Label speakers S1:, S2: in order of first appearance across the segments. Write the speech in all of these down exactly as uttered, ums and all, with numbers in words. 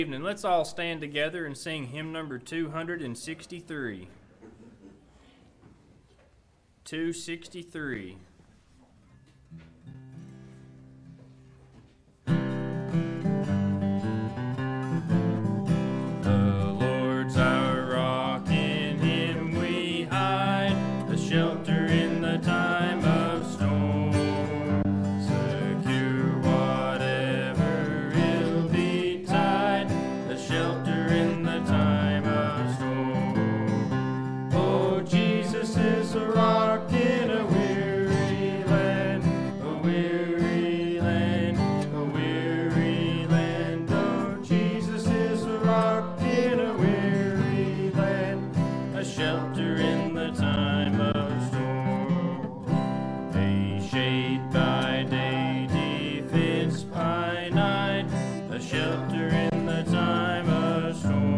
S1: Evening. Let's all stand together and sing hymn number two hundred sixty-three. two sixty-three. The Lord's our rock, in him we hide, a shelter in the time of storm. Secure whatever ill betide, a shelter in the time of storm. Oh, Jesus is a rock in a weary land, a weary land, a weary land. Oh, Jesus is a rock in a weary land, a shelter in the time of storm. A shade by day, defense by night, a shelter in the time of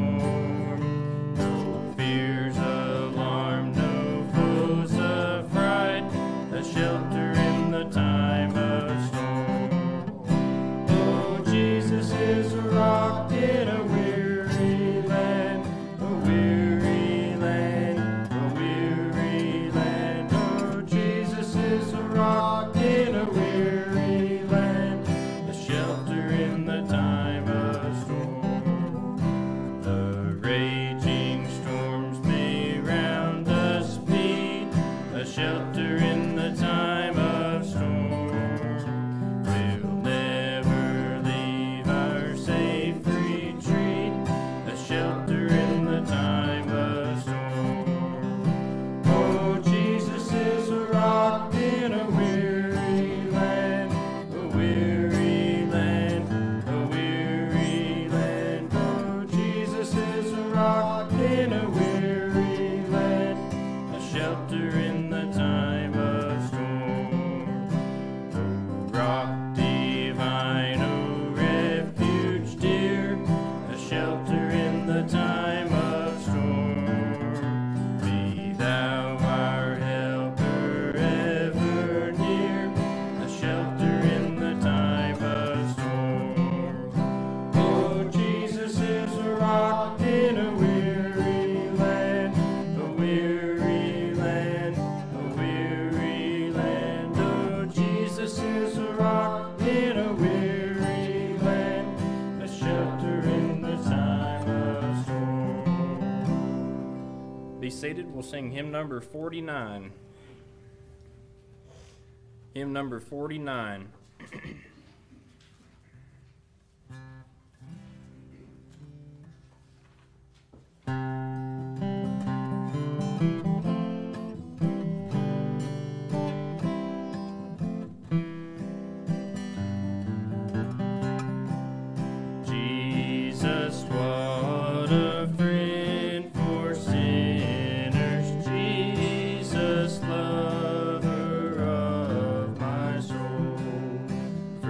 S1: storm. No fears, alarm, no foes of fright, a shelter in the time of storm. Oh, Jesus is a rock in a weary land, a weary land, a weary land. Oh, Jesus is a rock in a weary land, a shelter in the time of storm. The raging storms may round us beat, a shelter in the time of storm. We'll never leave our safe retreat, a shelter in the time of storm. Oh, Jesus is a rock in a weary land, a weary land, a weary land. Oh, Jesus is a rock in a weary land, a shelter in the time of storm. Oh, rock divine, oh, refuge dear, a shelter in the time of storm. Be thou our helper ever near, a shelter in the time of storm. Oh, Jesus is a rock in a weary land, a weary land, a weary land. Oh, Jesus is a rock in a weary land, a shelter in the time of storm. Be seated. We'll sing hymn number forty-nine. Hymn number forty-nine. Jesus, what a friend for sinners. Jesus, lover of my soul.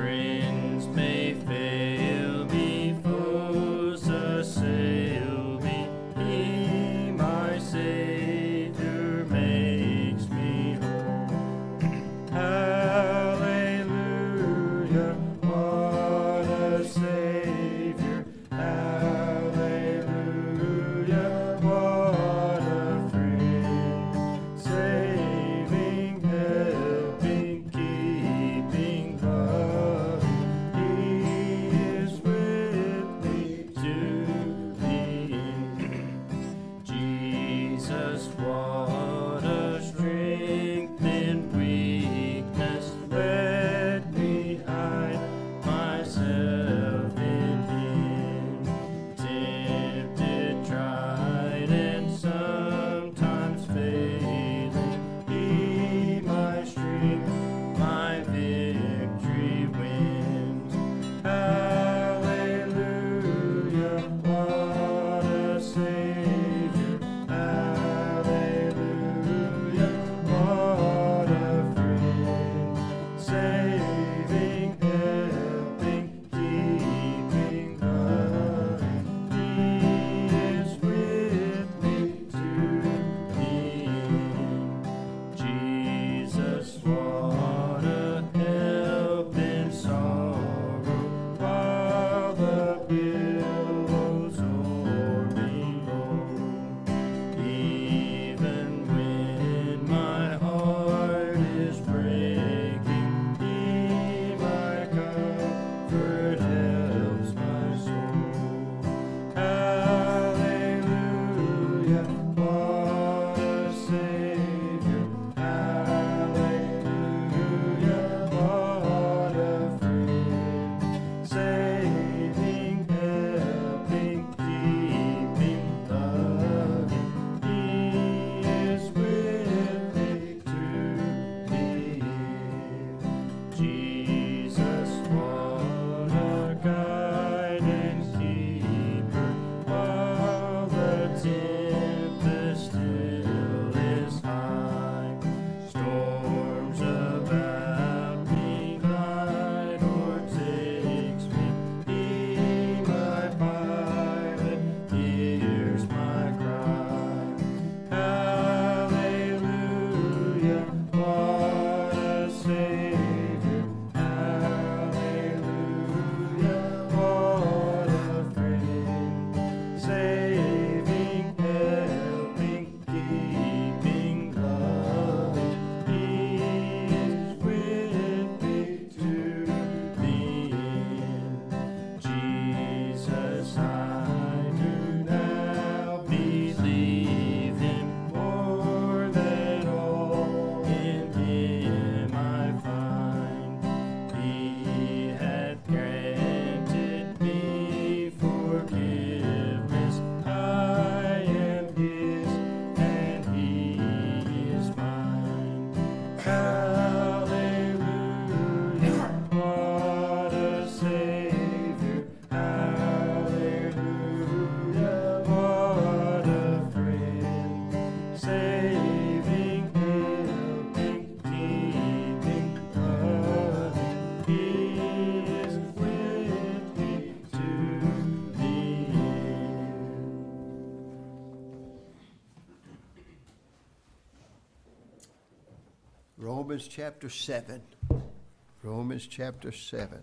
S2: Romans chapter seven. Romans chapter seven.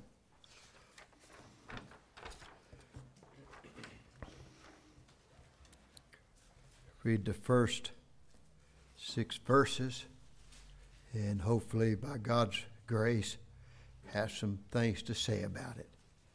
S2: Read the first six verses, and hopefully by God's grace have some things to say about it.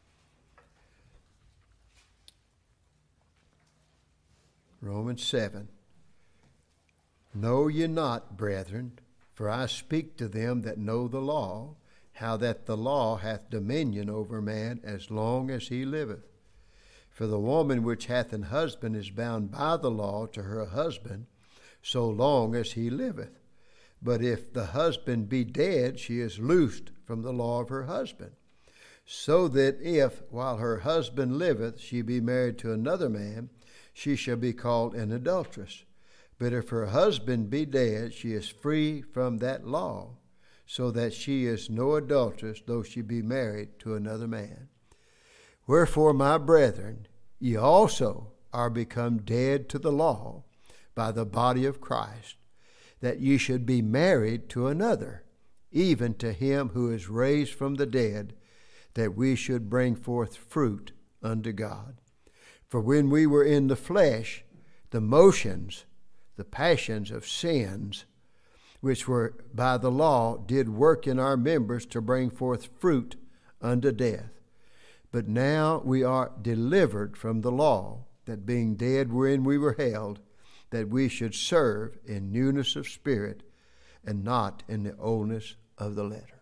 S2: Romans seven. Know ye not, brethren, for I speak to them that know the law, how that the law hath dominion over man as long as he liveth. For the woman which hath an husband is bound by the law to her husband, so long as he liveth. But if the husband be dead, she is loosed from the law of her husband. So that if, while her husband liveth, she be married to another man, she shall be called an adulteress. But if her husband be dead, she is free from that law, so that she is no adulteress, though she be married to another man. Wherefore, my brethren, ye also are become dead to the law by the body of Christ, that ye should be married to another, even to him who is raised from the dead, that we should bring forth fruit unto God. For when we were in the flesh, the motions, the passions of sins, which were by the law, did work in our members to bring forth fruit unto death. But now we are delivered from the law, that being dead wherein we were held, that we should serve in newness of spirit, and not in the oldness of the letter.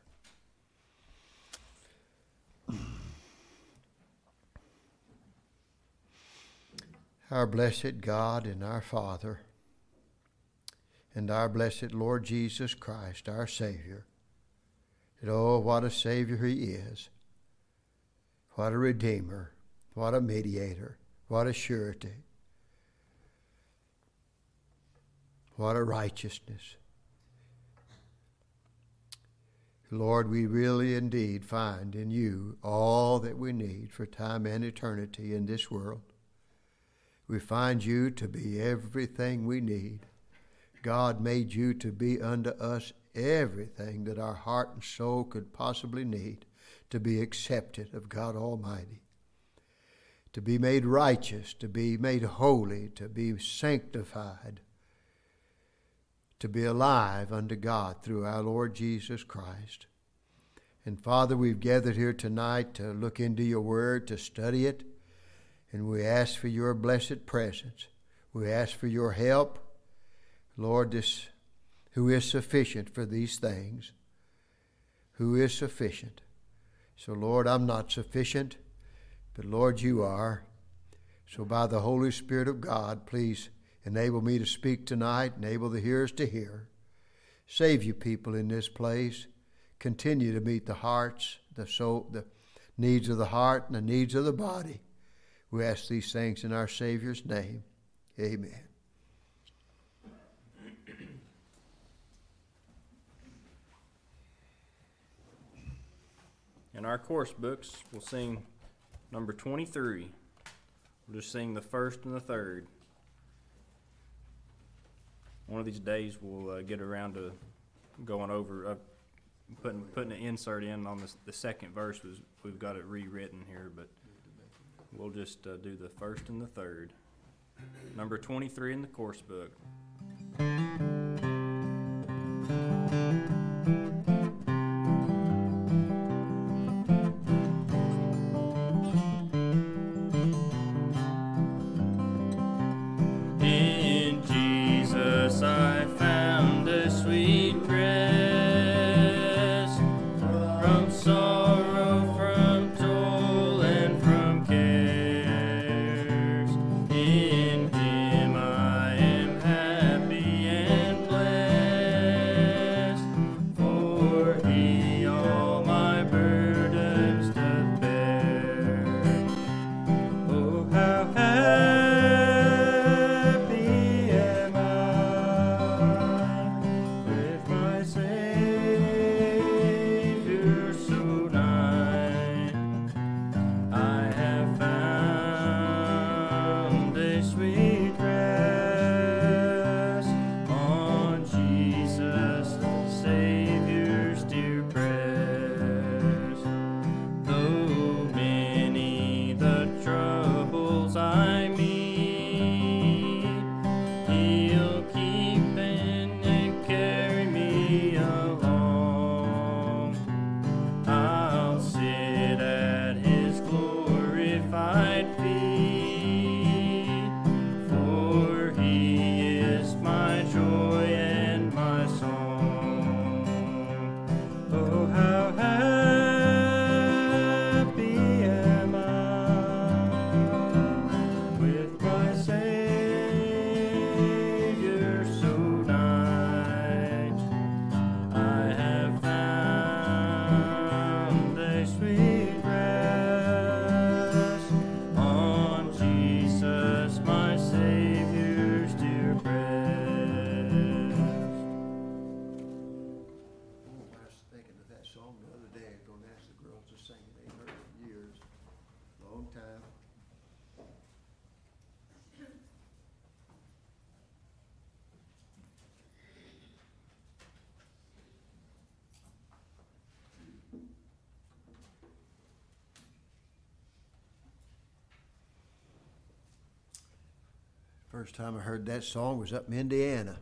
S2: Our blessed God and our Father, and our blessed Lord Jesus Christ, our Savior. And oh, what a Savior he is. What a Redeemer. What a mediator. What a surety. What a righteousness. Lord, we really indeed find in you all that we need for time and eternity in this world. We find you to be everything we need. God made you to be unto us everything that our heart and soul could possibly need to be accepted of God Almighty, to be made righteous, to be made holy, to be sanctified, to be alive unto God through our Lord Jesus Christ. And Father, we've gathered here tonight to look into your word, to study it, and we ask for your blessed presence. We ask for your help. Lord, this, who is sufficient for these things, who is sufficient. So, Lord, I'm not sufficient, but, Lord, you are. So by the Holy Spirit of God, please enable me to speak tonight, enable the hearers to hear. Save you people in this place. Continue to meet the hearts, the soul, the needs of the heart and the needs of the body. We ask these things in our Savior's name. Amen.
S1: In our course books, we'll sing number twenty-three. We'll just sing the first and the third. One of these days we'll uh, get around to going over, uh, putting putting an insert in on this, the second verse. Was, we've got it rewritten here, but we'll just uh, do the first and the third. Number twenty-three in the course book.
S3: In him I am happy.
S2: First time I heard that song was up in Indiana.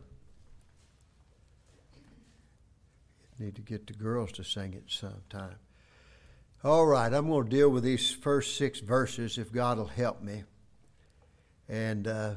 S2: Need to get the girls to sing it sometime. All right, I'm going to deal with these first six verses if God will help me. And uh,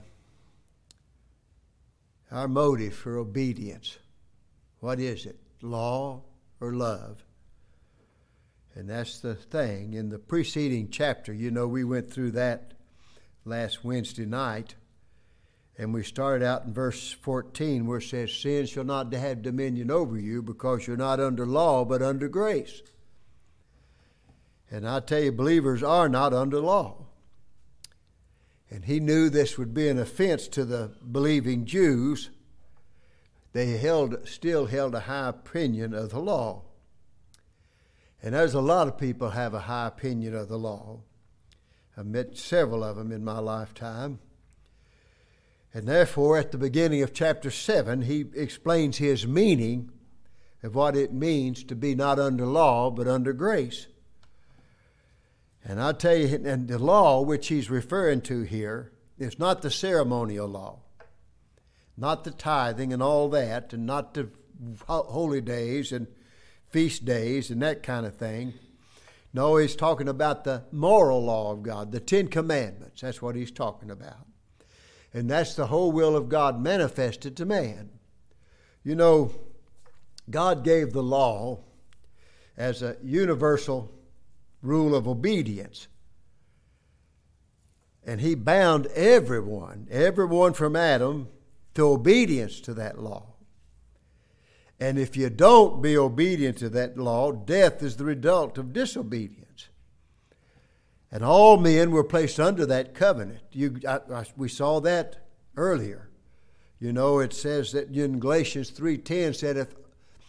S2: our motive for obedience. What is it? Law or love? And that's the thing. In the preceding chapter, you know, we went through that last Wednesday night. And we started out in verse fourteen where it says, sin shall not have dominion over you because you're not under law but under grace. And I tell you, believers are not under law. And he knew this would be an offense to the believing Jews. They held, still held a high opinion of the law. And there's a lot of people have a high opinion of the law. I've met several of them in my lifetime. And therefore, at the beginning of chapter seven, he explains his meaning of what it means to be not under law, but under grace. And I tell you, and the law which he's referring to here is not the ceremonial law, not the tithing and all that, and not the holy days and feast days and that kind of thing. No, he's talking about the moral law of God, the Ten Commandments. That's what he's talking about. And that's the whole will of God manifested to man. You know, God gave the law as a universal rule of obedience. And he bound everyone, everyone from Adam, to obedience to that law. And if you don't be obedient to that law, death is the result of disobedience. And all men were placed under that covenant. You, I, I, we saw that earlier. You know, it says that in Galatians three ten said, if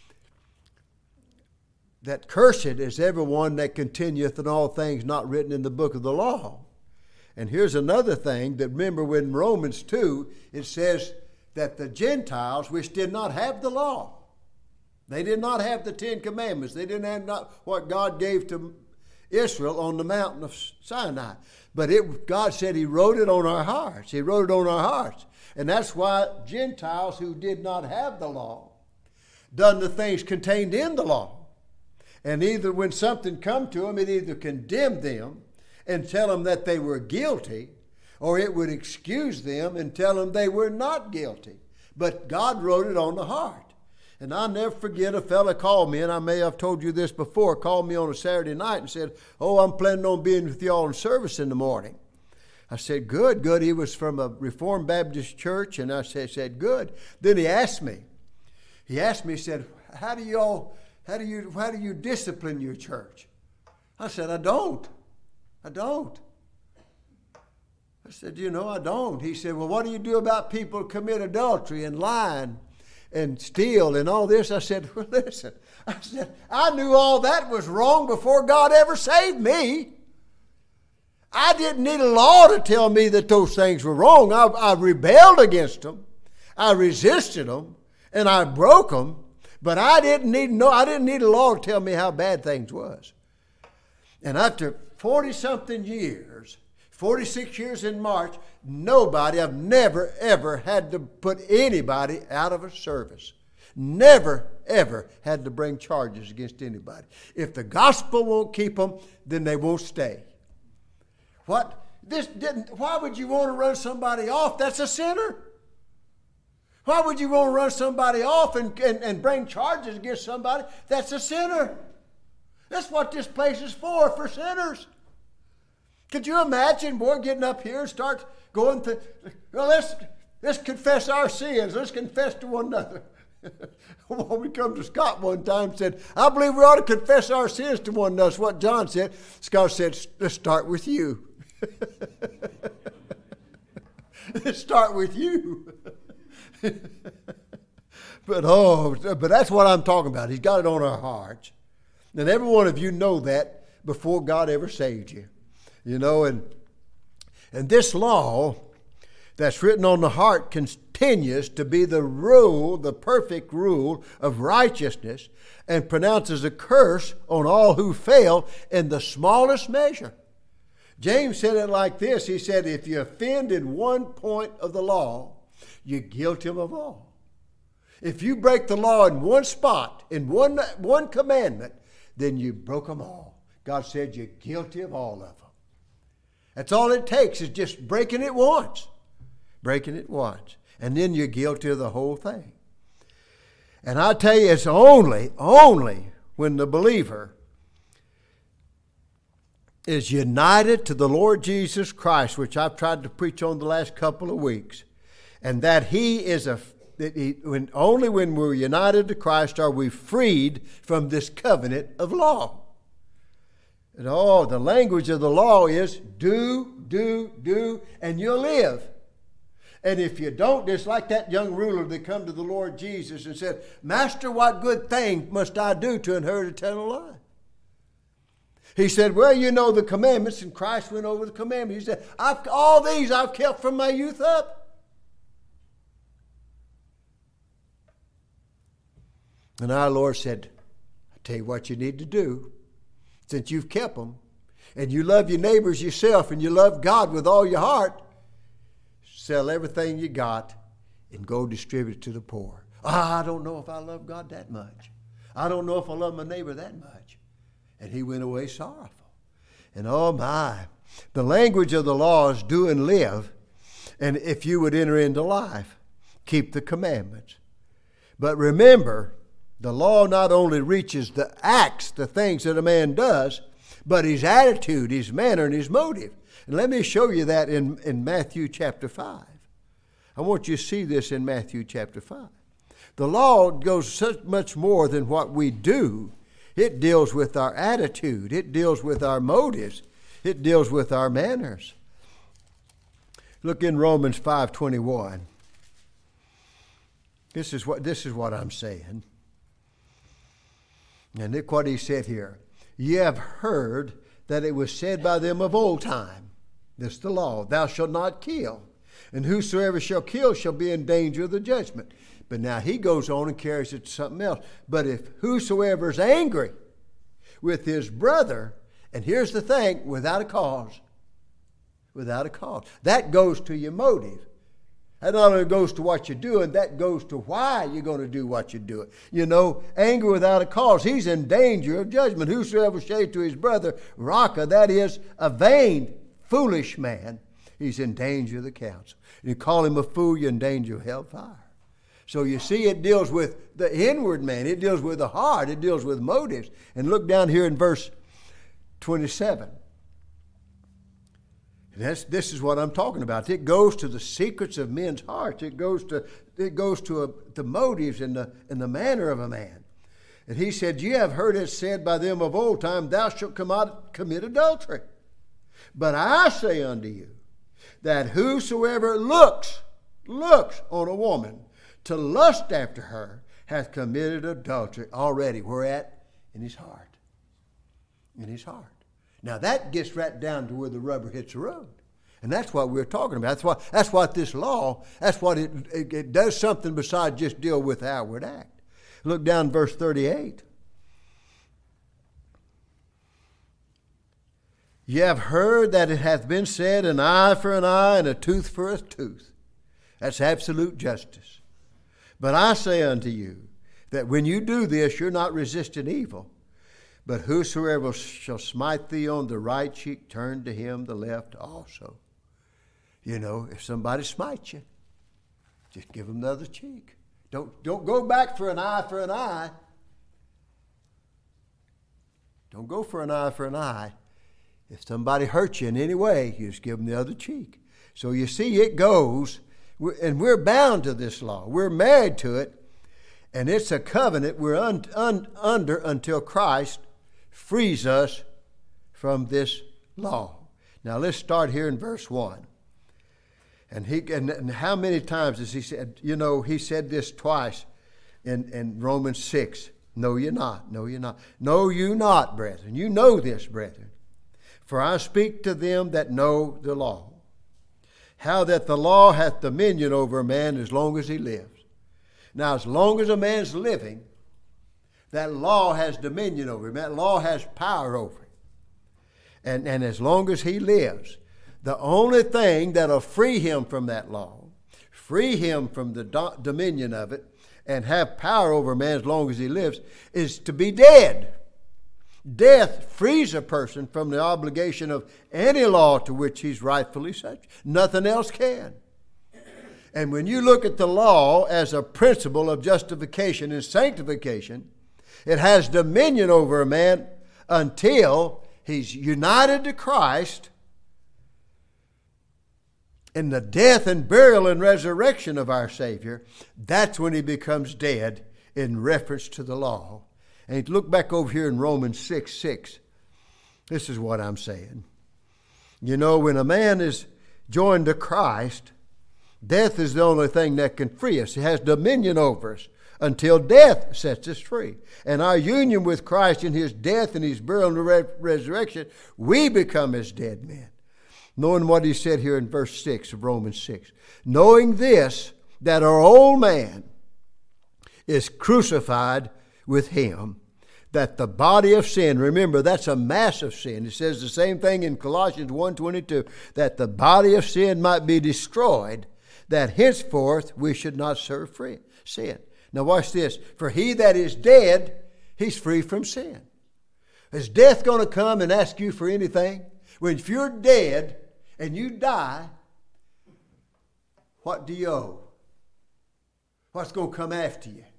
S2: that cursed is everyone that continueth in all things not written in the book of the law. And here's another thing that remember in Romans two, it says that the Gentiles which did not have the law, they did not have the Ten Commandments. They didn't have not what God gave to Israel on the mountain of Sinai. But it, God said he wrote it on our hearts. He wrote it on our hearts. And that's why Gentiles who did not have the law done the things contained in the law. And either when something come to them, it either condemned them and tell them that they were guilty, or it would excuse them and tell them they were not guilty. But God wrote it on the heart. And I'll never forget a fella called me, and I may have told you this before, called me on a Saturday night and said, oh, I'm planning on being with y'all in service in the morning. I said, good, good. He was from a Reformed Baptist church, and I said, said good. Then he asked me, he asked me, he said, how do y'all, how do you, how do you discipline your church? I said, I don't. I don't. I said, you know, I don't. He said, well, what do you do about people who commit adultery and lying and steal and all this? I said, well, listen, I said, I knew all that was wrong before God ever saved me. I didn't need a law to tell me that those things were wrong. I, I rebelled against them. I resisted them and I broke them, but I didn't need no, I didn't need a law to tell me how bad things was. And after forty something years, forty-six years in March, nobody, I've never, ever had to put anybody out of a service. Never, ever had to bring charges against anybody. If the gospel won't keep them, then they won't stay. What? This didn't, why would you want to run somebody off? That's a sinner. Why would you want to run somebody off and, and, and bring charges against somebody? That's a sinner. That's what this place is for, for sinners. Could you imagine, boy, getting up here and start going to, well, let's, let's confess our sins. Let's confess to one another. When we come to Scott one time and said, I believe we ought to confess our sins to one another. That's what John said. Scott said, let's start with you. Let's start with you. But oh, but that's what I'm talking about. He's got it on our hearts. And every one of you know that before God ever saved you. You know, and and this law that's written on the heart continues to be the rule, the perfect rule of righteousness, and pronounces a curse on all who fail in the smallest measure. James said it like this. He said, if you offend in one point of the law, you're guilty of all. If you break the law in one spot, in one, one commandment, then you broke them all. God said you're guilty of all of them. That's all it takes is just breaking it once. Breaking it once. And then you're guilty of the whole thing. And I tell you, it's only, only when the believer is united to the Lord Jesus Christ, which I've tried to preach on the last couple of weeks, and that He is a, that he, when, only when we're united to Christ are we freed from this covenant of law. And oh, the language of the law is do, do, do, and you'll live. And if you don't, it's like that young ruler that come to the Lord Jesus and said, Master, what good thing must I do to inherit eternal life? He said, well, you know the commandments, and Christ went over the commandments. He said, I've, all these I've kept from my youth up. And our Lord said, I tell you what you need to do, since you've kept them, and you love your neighbors yourself, and you love God with all your heart, sell everything you got and go distribute it to the poor. Ah, I don't know if I love God that much. I don't know if I love my neighbor that much. And he went away sorrowful. And oh my, the language of the law is do and live. And if you would enter into life, keep the commandments. But remember, the law not only reaches the acts, the things that a man does, but his attitude, his manner, and his motive. And let me show you that in, in Matthew chapter five. I want you to see this in Matthew chapter five. The law goes so much more than what we do. It deals with our attitude. It deals with our motives. It deals with our manners. Look in Romans five twenty-one. This is what, this is what I'm saying. And look what he said here. Ye have heard that it was said by them of old time. This is the law. Thou shalt not kill. And whosoever shall kill shall be in danger of the judgment. But now he goes on and carries it to something else. But if whosoever is angry with his brother, and here's the thing, without a cause, without a cause, that goes to your motive. That not only goes to what you're doing, that goes to why you're going to do what you're doing. You know, anger without a cause, he's in danger of judgment. Whosoever say to his brother, Raka, that is a vain, foolish man, he's in danger of the council. You call him a fool, you're in danger of hellfire. So you see, it deals with the inward man. It deals with the heart. It deals with motives. And look down here in verse twenty-seven. And that's, this is what I'm talking about. It goes to the secrets of men's hearts. It goes to it goes to a, the motives and the and the manner of a man. And he said, "Ye have heard it said by them of old time, Thou shalt come out commit adultery. But I say unto you, that whosoever looks looks on a woman to lust after her hath committed adultery already." Where at? In his heart. In his heart. Now that gets right down to where the rubber hits the road. And that's what we're talking about. That's what, that's what this law, that's what it, it, it does something besides just deal with the outward act. Look down verse thirty-eight. Ye have heard that it hath been said, an eye for an eye and a tooth for a tooth. That's absolute justice. But I say unto you that when you do this, you're not resisting evil. But whosoever shall smite thee on the right cheek, turn to him the left also. You know, if somebody smites you, just give them the other cheek. Don't, don't go back for an eye for an eye. Don't go for an eye for an eye. If somebody hurts you in any way, you just give them the other cheek. So you see, it goes, and we're bound to this law. We're married to it, and it's a covenant we're un, un, under until Christ frees us from this law. Now let's start here in verse one. And he and, and how many times has he said, you know, he said this twice in, in Romans six. Know you not, know you not. Know you not, brethren. You know this, brethren. For I speak to them that know the law, how that the law hath dominion over a man as long as he lives. Now, as long as a man's living, that law has dominion over him. That law has power over him. And, and as long as he lives, the only thing that'll free him from that law, free him from the do- dominion of it, and have power over man as long as he lives, is to be dead. Death frees a person from the obligation of any law to which he's rightfully subject. Nothing else can. And when you look at the law as a principle of justification and sanctification, it has dominion over a man until he's united to Christ in the death and burial and resurrection of our Savior. That's when he becomes dead in reference to the law. And look back over here in Romans six six. This is what I'm saying. You know, when a man is joined to Christ, death is the only thing that can free us. He has dominion over us until death sets us free. And our union with Christ in his death and his burial and re- resurrection, we become as dead men. Knowing what he said here in verse six of Romans six. Knowing this, that our old man is crucified with him, that the body of sin, remember that's a massive sin. It says the same thing in Colossians one twenty-two, that the body of sin might be destroyed, that henceforth we should not serve free, sin. Now watch this. For he that is dead, he's free from sin. Is death going to come and ask you for anything? When if you're dead and you die, what do you owe? What's going to come after you?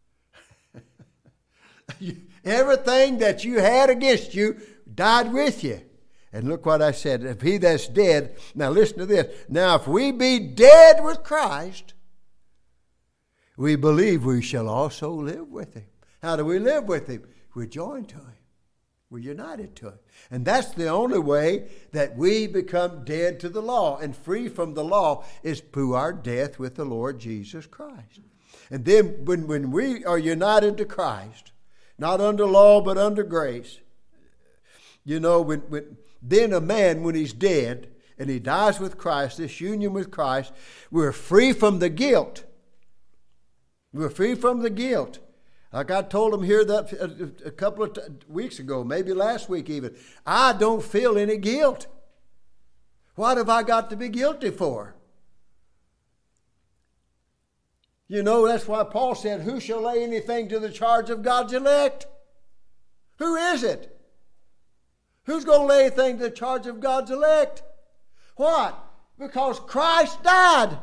S2: Everything that you had against you died with you. And look what I said. If he that's dead, now listen to this. Now if we be dead with Christ, we believe we shall also live with him. How do we live with him? We're joined to him. We're united to him. And that's the only way that we become dead to the law and free from the law is through our death with the Lord Jesus Christ. And then when, when we are united to Christ, not under law, but under grace. You know, when, when then a man, when he's dead and he dies with Christ, this union with Christ, we're free from the guilt. We're free from the guilt. Like I told him here that a, a couple of t- weeks ago, maybe last week even, I don't feel any guilt. What have I got to be guilty for? You know, that's why Paul said, who shall lay anything to the charge of God's elect? Who is it? Who's going to lay anything to the charge of God's elect? What? Because Christ died.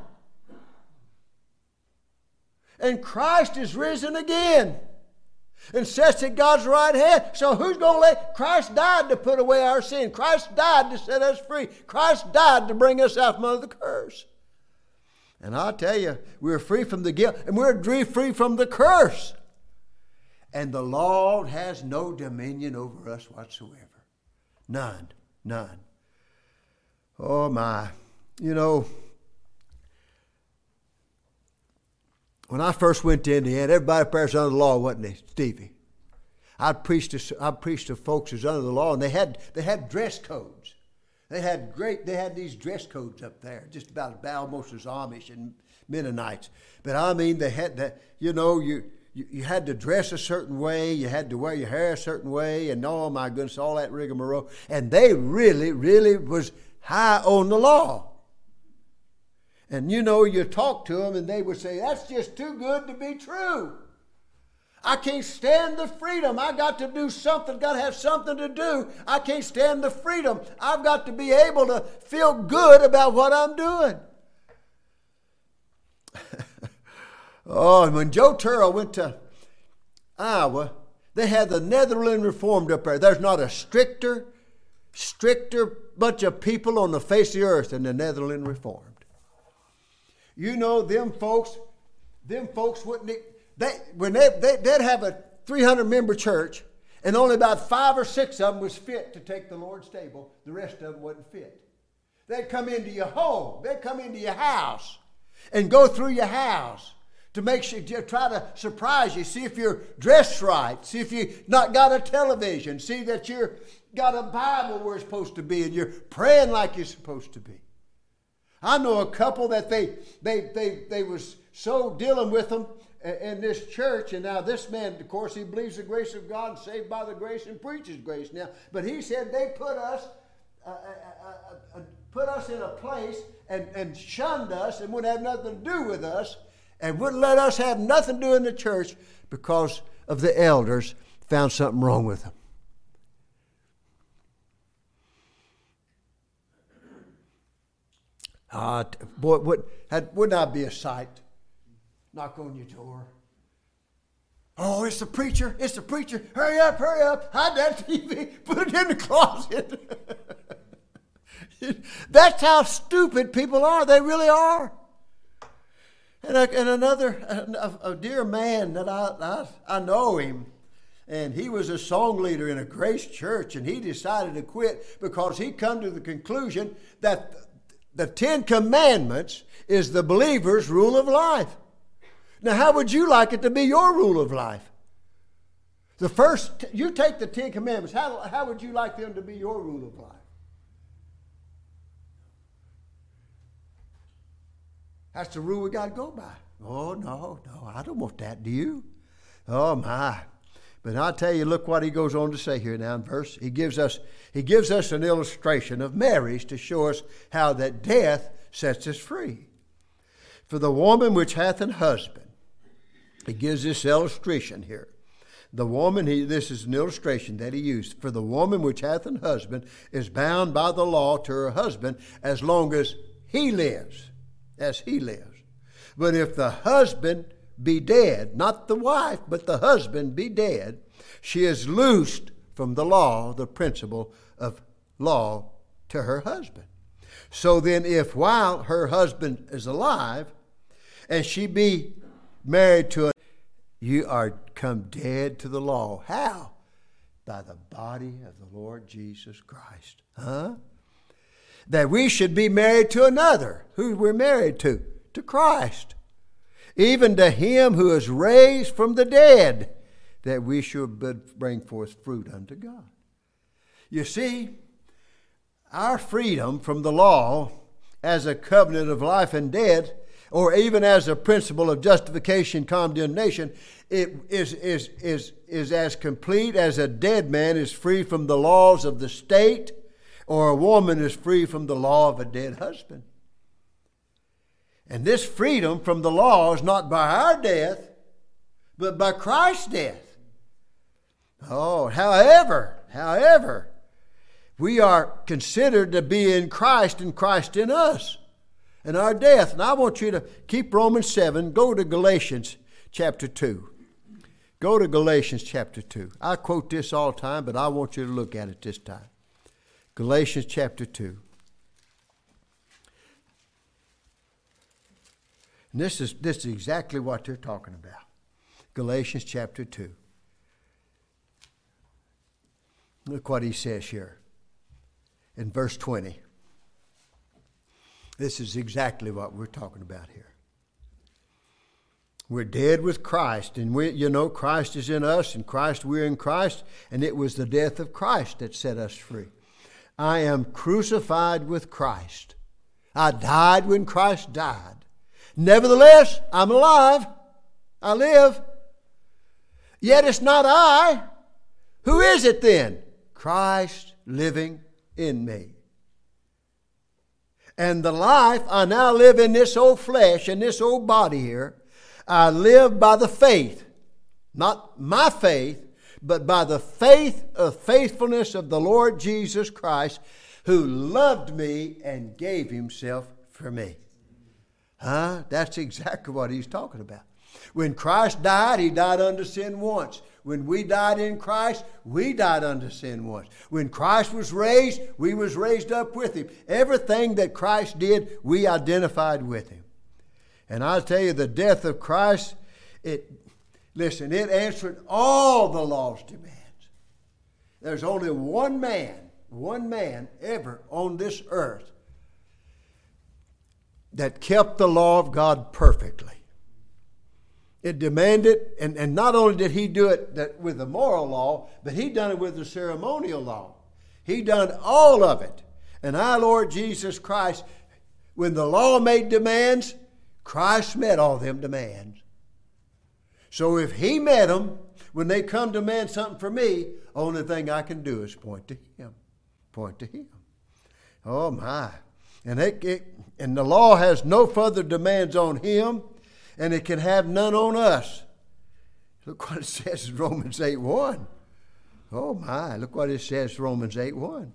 S2: And Christ is risen again and sits at God's right hand. So who's going to lay? Christ died to put away our sin. Christ died to set us free. Christ died to bring us out from under the curse. And I'll tell you, we're free from the guilt and we're free from the curse. And the law has no dominion over us whatsoever. None. None. Oh my. You know, when I first went to Indiana, everybody preached under the law, wasn't they, Stevie? I preached to, I preached to folks who's under the law, and they had they had dress codes. They had great. They had these dress codes up there, just about as almost as Amish and Mennonites. But I mean, they had that. You know, you, you you had to dress a certain way. You had to wear your hair a certain way, and oh my goodness, all that rigmarole. And they really, really was high on the law. And you know, you talk to them, and they would say, "That's just too good to be true. I can't stand the freedom. I got to do something, got to have something to do. I can't stand the freedom. I've got to be able to feel good about what I'm doing." Oh, and when Joe Turrell went to Iowa, they had the Netherland Reformed up there. There's not a stricter, stricter bunch of people on the face of the earth than the Netherland Reformed. You know, them folks, them folks wouldn't... They, when they, they, they'd have a three hundred member church, and only about five or six of them was fit to take the Lord's table. The rest of them wasn't fit. They'd come into your home. They'd come into your house and go through your house to make sure, to try to surprise you, see if you're dressed right, see if you not got a television, see that you're got a Bible where it's supposed to be, and you're praying like you're supposed to be. I know a couple that they they they they was so dealing with them in this church, and now this man, of course, he believes the grace of God, saved by the grace, and preaches grace now. But he said they put us uh, uh, uh, put us in a place and, and shunned us and wouldn't have nothing to do with us and wouldn't let us have nothing to do in the church because of the elders found something wrong with them. Uh, boy, would, had, would not be a sight. Knock on your door. Oh, it's the preacher. It's the preacher. Hurry up, hurry up. Hide that T V. Put it in the closet. That's how stupid people are. They really are. And, a, and another, a, a dear man that I, I, I know him, and he was a song leader in a Grace church, and he decided to quit because he come to the conclusion that the Ten Commandments is the believer's rule of life. Now, how would you like it to be your rule of life? The first, you take the Ten Commandments, how, how would you like them to be your rule of life? That's the rule we got to go by. Oh, no, no, I don't want that, do you? Oh, my. But I'll tell you, look what he goes on to say here now in verse. He gives us, he gives us an illustration of marriage to show us how that death sets us free. For the woman which hath an husband, he gives this illustration here. The woman, he, this is an illustration that he used. For the woman which hath an husband is bound by the law to her husband as long as he lives, as he lives. But if the husband be dead, not the wife, but the husband be dead, she is loosed from the law, the principle of law to her husband. So then if while her husband is alive, and she be married to a, you are come dead to the law. How? By the body of the Lord Jesus Christ. Huh? That we should be married to another. Who we're married to? To Christ. Even to him who is raised from the dead, that we should bring forth fruit unto God. You see, our freedom from the law as a covenant of life and death, or even as a principle of justification, condemnation, it is, is, is, is as complete as a dead man is free from the laws of the state, or a woman is free from the law of a dead husband. And this freedom from the law is not by our death, but by Christ's death. Oh, however, however, we are considered to be in Christ and Christ in us, and our death. And I want you to keep Romans seven, go to Galatians chapter two. Go to Galatians chapter two. I quote this all the time, but I want you to look at it this time. Galatians chapter two. And this is, this is exactly what they're talking about. Galatians chapter two. Look what he says here in verse twenty. This is exactly what we're talking about here. We're dead with Christ, and we, you know, Christ is in us, and Christ, we're in Christ, and it was the death of Christ that set us free. I am crucified with Christ. I died when Christ died. Nevertheless, I'm alive. I live. Yet it's not I. Who is it then? Christ living in me. And the life I now live in this old flesh and this old body here, I live by the faith, not my faith, but by the faith of faithfulness of the Lord Jesus Christ, who loved me and gave himself for me. Huh? That's exactly what he's talking about. When Christ died, he died unto sin once. When we died in Christ, we died unto sin once. When Christ was raised, we was raised up with him. Everything that Christ did, we identified with him. And I'll tell you, the death of Christ, it, listen, it answered all the law's demands. There's only one man, one man ever on this earth that kept the law of God perfectly. It demanded, and, and not only did he do it that with the moral law, but he done it with the ceremonial law. He done all of it. And our Lord Jesus Christ When the law made demands, Christ met all them demands. So if he met them, when they come to demand something from me, only thing I can do is point to him. Point to him. Oh my. And, it, it, and the law has no further demands on him, and it can have none on us. Look what it says in Romans eight one. Oh my, look what it says in Romans eight one.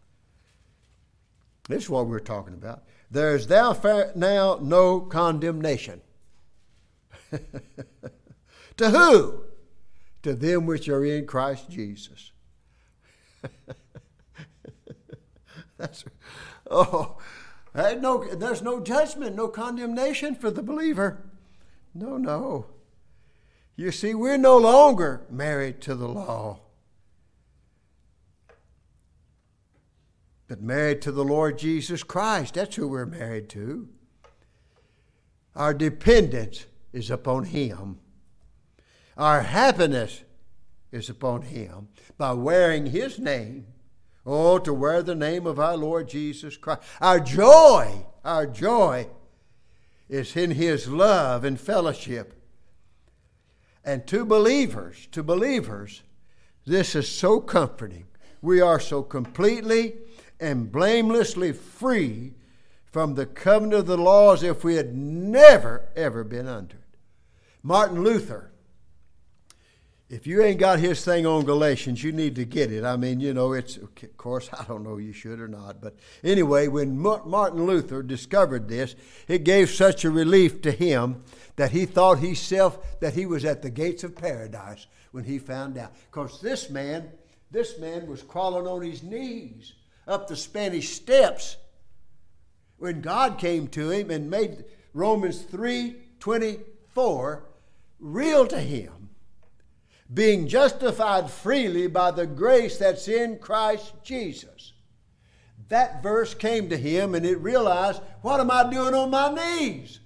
S2: This is what we're talking about. There is thou now no condemnation. To who? To them which are in Christ Jesus. That's, oh, there's no, there's no judgment, no condemnation for the believer. No, no. You see, we're no longer married to the law, but married to the Lord Jesus Christ. That's who we're married to. Our dependence is upon him. Our happiness is upon him by wearing his name. Oh, to wear the name of our Lord Jesus Christ. Our joy, our joy is in his love and fellowship. And to believers, to believers, this is so comforting. We are so completely and blamelessly free from the covenant of the law as if we had never, ever been under it. Martin Luther, if you ain't got his thing on Galatians, you need to get it. I mean, you know, it's, of course, I don't know you should or not. But anyway, when Martin Luther discovered this, it gave such a relief to him that he thought himself that he was at the gates of paradise when he found out. Because this man, this man was crawling on his knees up the Spanish steps when God came to him and made Romans three twenty-four real to him. Being justified freely by the grace that's in Christ Jesus. That verse came to him and it realized, what am I doing on my knees?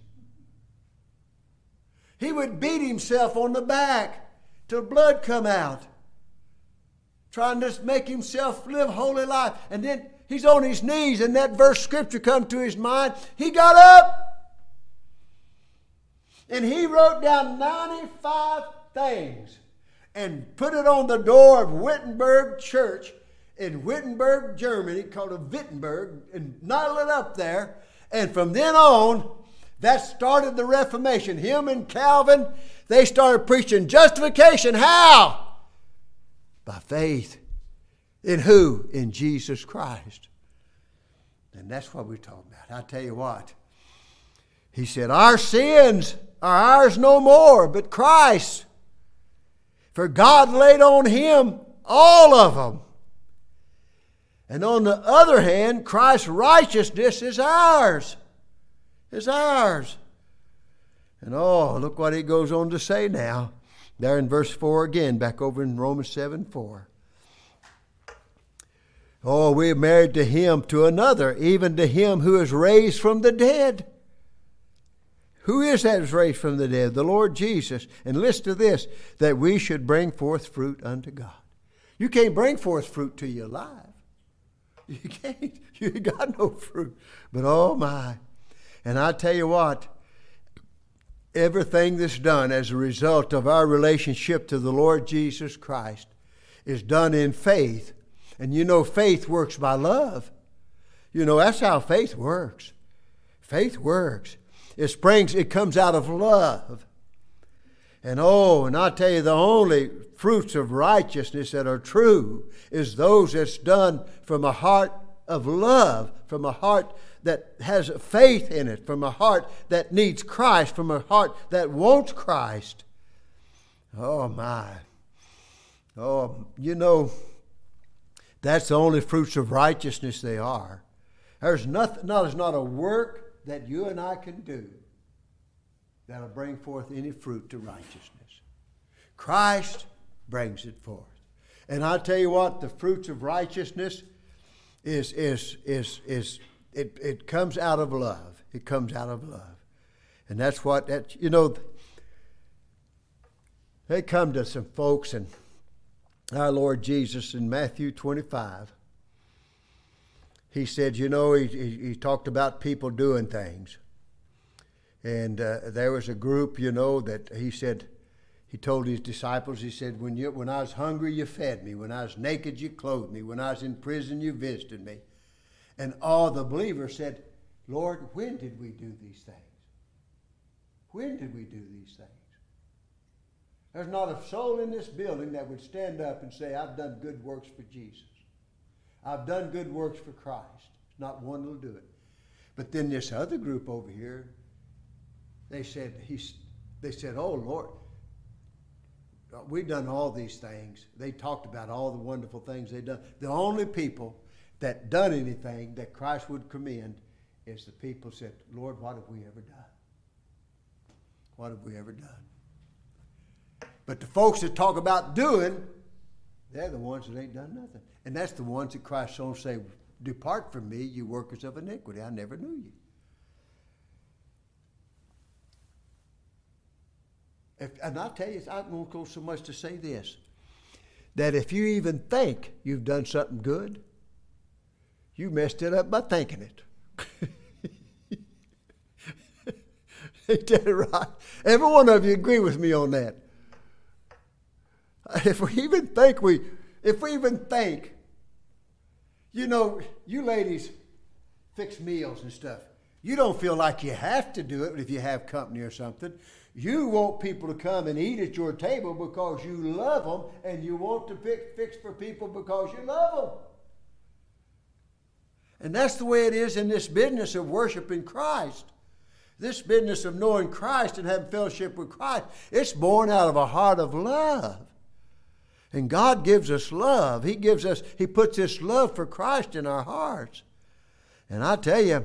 S2: He would beat himself on the back till blood come out, trying to make himself live holy life. And then he's on his knees and that verse scripture come to his mind. He got up and he wrote down ninety-five things and put it on the door of Wittenberg Church in Wittenberg, Germany, called a Wittenberg, and nailed it up there. And from then on, that started the Reformation. Him and Calvin, they started preaching justification. How? By faith. In who? In Jesus Christ. And that's what we're talking about. I tell you what. He said, our sins are ours no more, but Christ's. For God laid on him all of them. And on the other hand, Christ's righteousness is ours. Is ours. And oh, look what he goes on to say now. There in verse four again, back over in Romans seven four. Oh, we are married to him, to another, even to him who is raised from the dead. Who is that was raised from the dead? The Lord Jesus. And listen to this, that we should bring forth fruit unto God. You can't bring forth fruit till you're alive. You can't. You got no fruit. But oh my. And I tell you what, everything that's done as a result of our relationship to the Lord Jesus Christ is done in faith. And you know faith works by love. You know, that's how faith works. Faith works. It springs, it comes out of love. And oh, and I tell you, the only fruits of righteousness that are true is those that's done from a heart of love, from a heart that has faith in it, from a heart that needs Christ, from a heart that wants Christ. Oh my. Oh, you know, that's the only fruits of righteousness they are. There's nothing, no, there's not a work that you and I can do that'll bring forth any fruit to righteousness. Christ brings it forth. And I tell you what, the fruits of righteousness is is is is it, it comes out of love. It comes out of love. And that's what that you know they come to some folks and our Lord Jesus in Matthew twenty-five. he said, you know, he, he, he talked about people doing things. And uh, there was a group, you know, that he said, he told his disciples, he said, when you, when I was hungry, you fed me. When I was naked, you clothed me. When I was in prison, you visited me. And all the believers said, Lord, when did we do these things? When did we do these things? There's not a soul in this building that would stand up and say, I've done good works for Jesus. I've done good works for Christ. Not one will do it. But then this other group over here, they said, he's, they said, oh, Lord, we've done all these things. They talked about all the wonderful things they've done. The only people that done anything that Christ would commend is the people said, Lord, what have we ever done? What have we ever done? But the folks that talk about doing, they're the ones that ain't done nothing. And that's the ones that Christ will say, depart from me, you workers of iniquity. I never knew you. If, and I'll tell you, I won't go so much to say this, that if you even think you've done something good, you messed it up by thinking it. Ain't that right? Every one of you agree with me on that. If we even think we, if we even think, you know, you ladies fix meals and stuff. You don't feel like you have to do it if you have company or something. You want people to come and eat at your table because you love them, and you want to pick, fix for people because you love them. And that's the way it is in this business of worshiping Christ. This business of knowing Christ and having fellowship with Christ, it's born out of a heart of love. And God gives us love. He gives us, He puts this love for Christ in our hearts. And I tell you,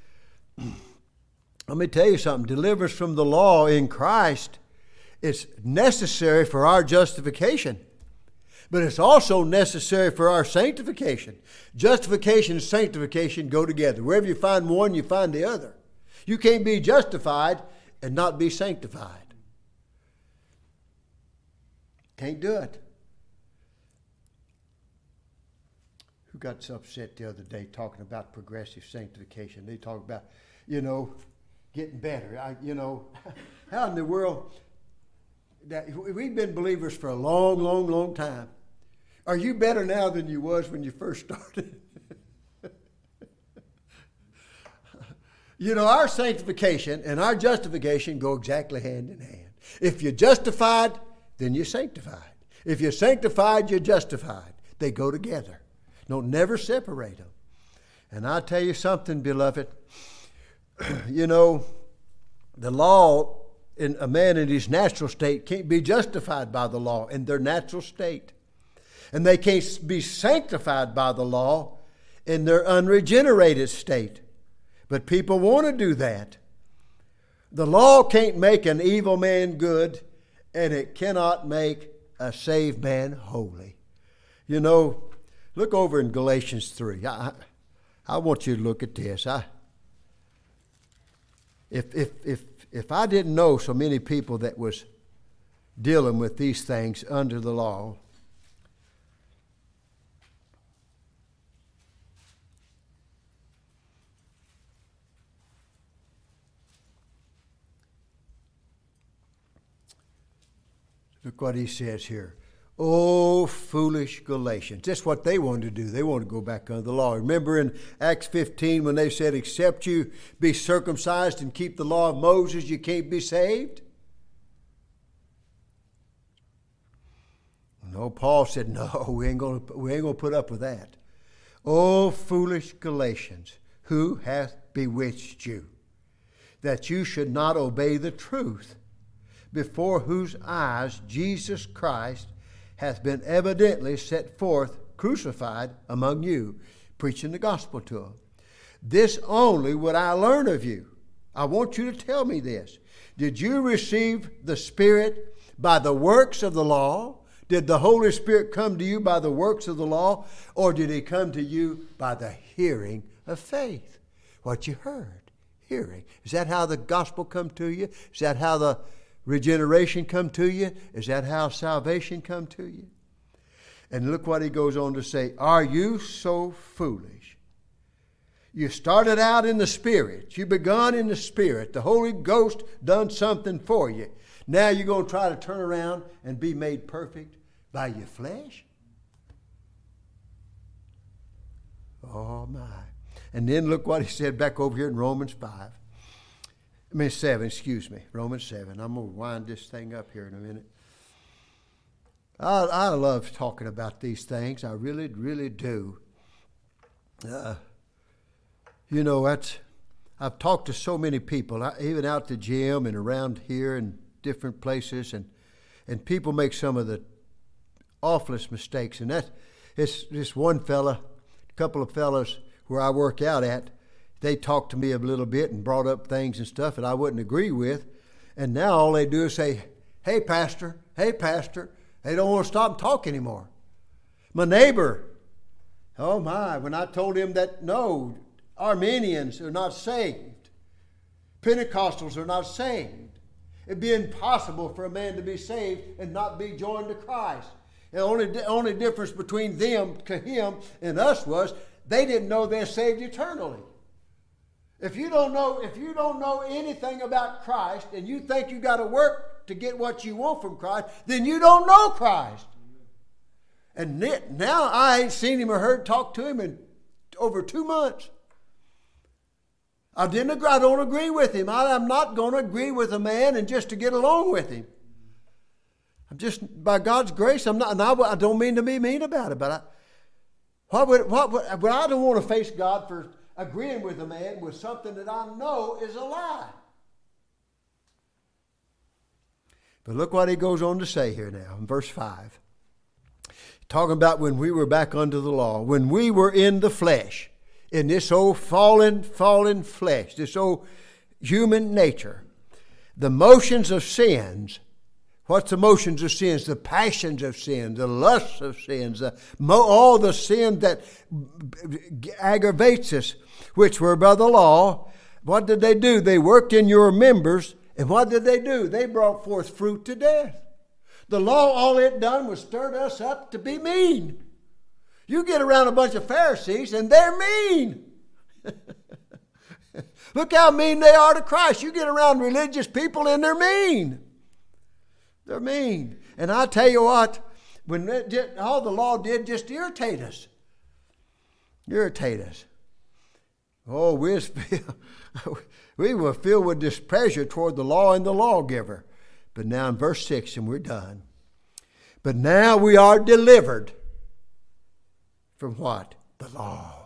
S2: let me tell you something. Deliverance from the law in Christ is necessary for our justification. But it's also necessary for our sanctification. Justification and sanctification go together. Wherever you find one, you find the other. You can't be justified and not be sanctified. Can't do it. Who got so upset the other day talking about progressive sanctification? They talk about, you know, getting better. I, you know, how in the world, that we've been believers for a long, long, long time. Are you better now than you was when you first started? You know, our sanctification and our justification go exactly hand in hand. If you're justified, then you're sanctified. If you're sanctified, you're justified. They go together. Don't never separate them. And I'll tell you something, beloved. You know, the law, in a man in his natural state can't be justified by the law in their natural state. And they can't be sanctified by the law in their unregenerated state. But people want to do that. The law can't make an evil man good, and it cannot make a saved man holy. You know, look over in Galatians three. I, I want you to look at this. I, if, if, if, if I didn't know so many people that was dealing with these things under the law, look what he says here. Oh, foolish Galatians. That's what they wanted to do. They wanted to go back under the law. Remember in Acts fifteen when they said, except you be circumcised and keep the law of Moses, you can't be saved? No, Paul said, no, we ain't going to, we ain't going to put up with that. Oh, foolish Galatians, who hath bewitched you, that you should not obey the truth, before whose eyes Jesus Christ hath been evidently set forth, crucified among you, preaching the gospel to them. This only would I learn of you. I want you to tell me this. Did you receive the Spirit by the works of the law? Did the Holy Spirit come to you by the works of the law? Or did He come to you by the hearing of faith? What you heard, hearing. Is that how the gospel come to you? Is that how the regeneration come to you? Is that how salvation come to you? And look what he goes on to say. Are you so foolish? You started out in the Spirit. You begun in the Spirit. The Holy Ghost done something for you. Now you're going to try to turn around and be made perfect by your flesh? Oh, my. And then look what he said back over here in Romans five. I mean, seven, excuse me. Romans seven. I'm going to wind this thing up here in a minute. I, I love talking about these things. I really, really do. Uh, you know, that's, I've talked to so many people, I, even out the gym and around here and different places, and and people make some of the awfulest mistakes. And that, it's this one fella, a couple of fellas where I work out at, they talked to me a little bit and brought up things and stuff that I wouldn't agree with. And now all they do is say, hey, pastor, hey, pastor. They don't want to stop and talk anymore. My neighbor, oh my, when I told him that, no, Armenians are not saved. Pentecostals are not saved. It'd be impossible for a man to be saved and not be joined to Christ. The only, the only difference between them, to him, and us was they didn't know they're saved eternally. If you don't know, if you don't know anything about Christ and you think you got to work to get what you want from Christ, then you don't know Christ. And now I ain't seen him or heard talk to him in over two months. I didn't agree, I don't agree with him. I, I'm not going to agree with a man and just to get along with him. I'm just, by God's grace, I'm not, and I, I don't mean to be mean about it, but I, what would, what would, but I don't want to face God for agreeing with a man with something that I know is a lie. But look what he goes on to say here now in verse five. Talking about when we were back under the law, when we were in the flesh, in this old fallen, fallen flesh, this old human nature, the motions of sins. What's the motions of sins? The passions of sin, the lusts of sins, the, all the sin that aggravates us, which were by the law. What did they do? They worked in your members, and what did they do? They brought forth fruit to death. The law, all it done was stirred us up to be mean. You get around a bunch of Pharisees, and they're mean. Look how mean they are to Christ. You get around religious people, and they're mean. They're mean. And I tell you what, when it did, all the law did just irritate us. Irritate us. Oh, we, we were filled with displeasure toward the law and the lawgiver. But now in verse six, and we're done. But now we are delivered from what? The law.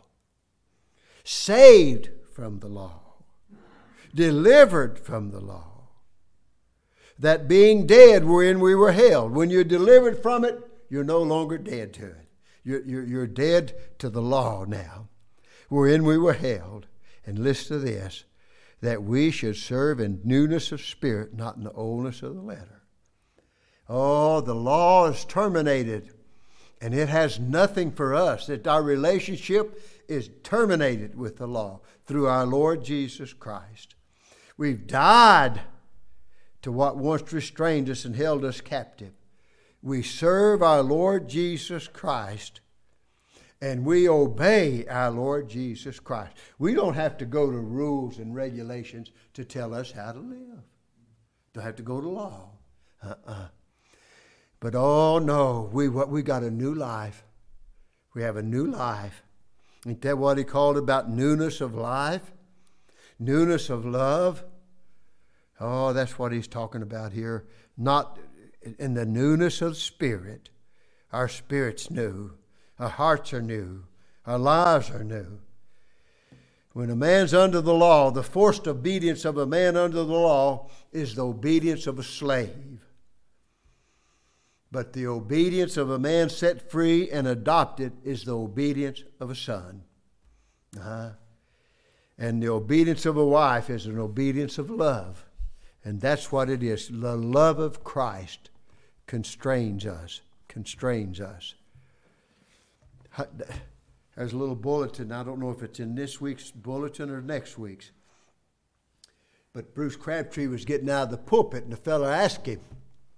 S2: Saved from the law. Delivered from the law. That being dead wherein we were held. When you're delivered from it, you're no longer dead to it. You're, you're, you're dead to the law now. Wherein we were held. And listen to this. That we should serve in newness of spirit, not in the oldness of the letter. Oh, the law is terminated. And it has nothing for us. That our relationship is terminated with the law through our Lord Jesus Christ. We've died to what once restrained us and held us captive. We serve our Lord Jesus Christ, and we obey our Lord Jesus Christ. We don't have to go to rules and regulations to tell us how to live. Don't have to go to law. Uh-uh. But oh no, we we got a new life. We have a new life. Ain't that what he called about newness of life? Newness of love? Oh, that's what he's talking about here. Not in the newness of spirit. Our spirit's new. Our hearts are new. Our lives are new. When a man's under the law, the forced obedience of a man under the law is the obedience of a slave. But the obedience of a man set free and adopted is the obedience of a son. Uh-huh. And the obedience of a wife is an obedience of love. And that's what it is. The love of Christ constrains us. Constrains us. There's a little bulletin. I don't know if it's in this week's bulletin or next week's. But Bruce Crabtree was getting out of the pulpit, and the fellow asked him.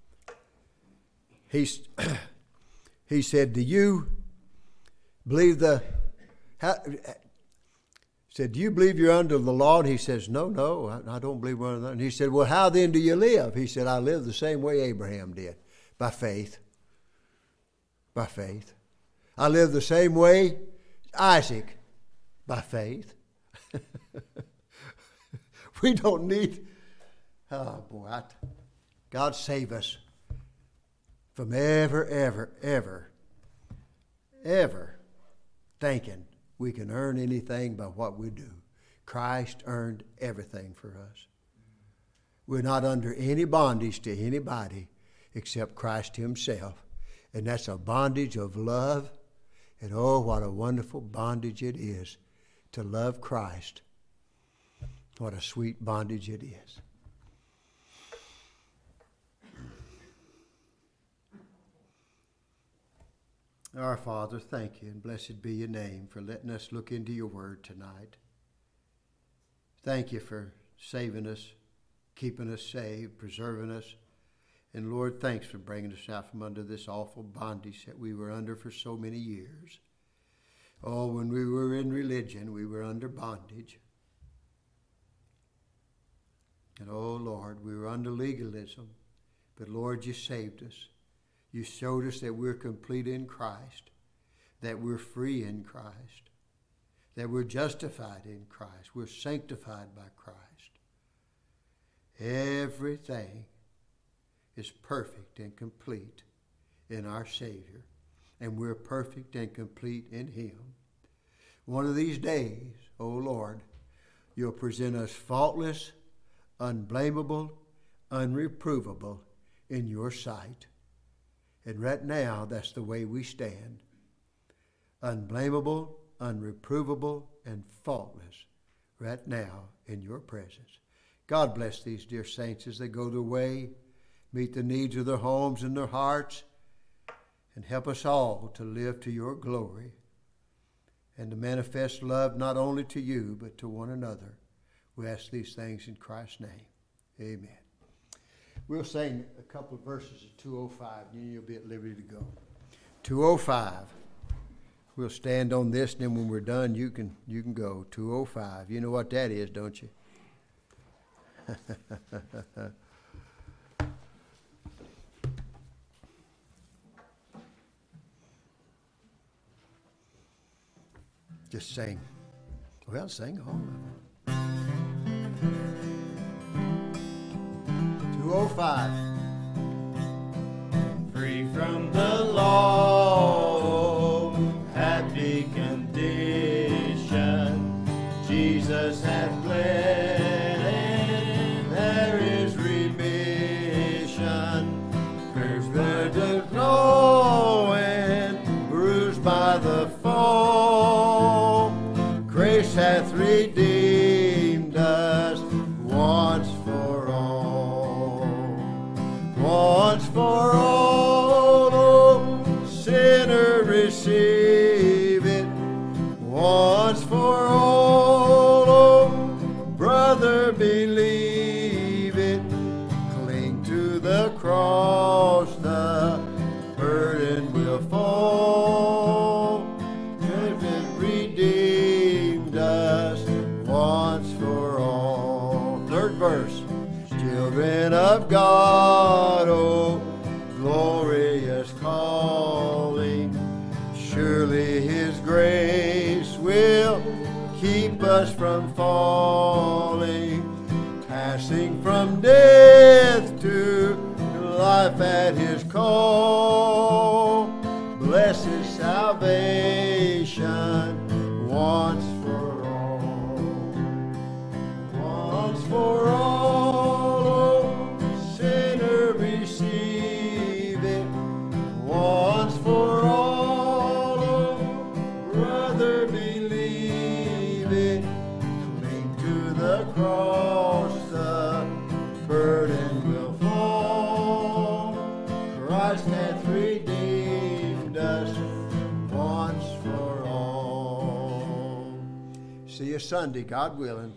S2: He's, he said, do you believe the... How, said, do you believe you're under the law? And he says, no, no, I, I don't believe we're under the law. And he said, well, how then do you live? He said, I live the same way Abraham did, by faith. By faith. I live the same way Isaac, by faith. We don't need, oh boy, I, God save us from ever, ever, ever, ever thinking we can earn anything by what we do. Christ earned everything for us. We're not under any bondage to anybody except Christ himself. And that's a bondage of love. And oh, what a wonderful bondage it is to love Christ. What a sweet bondage it is. Our Father, thank you, and blessed be your name for letting us look into your word tonight. Thank you for saving us, keeping us saved, preserving us. And Lord, thanks for bringing us out from under this awful bondage that we were under for so many years. Oh, when we were in religion, we were under bondage. And oh, Lord, we were under legalism. But Lord, you saved us. You showed us that we're complete in Christ, that we're free in Christ, that we're justified in Christ, we're sanctified by Christ. Everything is perfect and complete in our Savior, and we're perfect and complete in him. One of these days, oh Lord, you'll present us faultless, unblameable, unreprovable in your sight. And right now, that's the way we stand. Unblameable, unreprovable, and faultless right now in your presence. God bless these dear saints as they go their way, meet the needs of their homes and their hearts, and help us all to live to your glory and to manifest love not only to you, but to one another. We ask these things in Christ's name. Amen. We'll sing a couple of verses of two oh five, and you'll be at liberty to go. two oh five. We'll stand on this, and then when we're done, you can you can go. two oh five. You know what that is, don't you? Just sing. Well, sing all of it. two oh five.
S1: Free from the law, happy condition, Jesus hath bled, and there is remission. Cursed blood of flowing, bruised by the fall, grace hath redeemed us once for all. Once for all, oh, sinner, receive it. Once for all, oh, brother, believe it. Cling to the cross, the burden will fall. Heaven redeemed us once for all. Third verse. Children of God, oh, glorious calling. Surely his grace will keep us from falling, passing from death to life at his call. Blessed salvation once for all. Once for all, sinner, receive it. Once for all, oh, brother, believe it. Cling to the cross, the burden will fall. Christ hath redeemed us once for all.
S2: See you Sunday, God willing.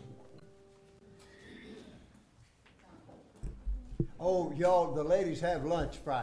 S2: Oh, y'all, the ladies have lunch Friday.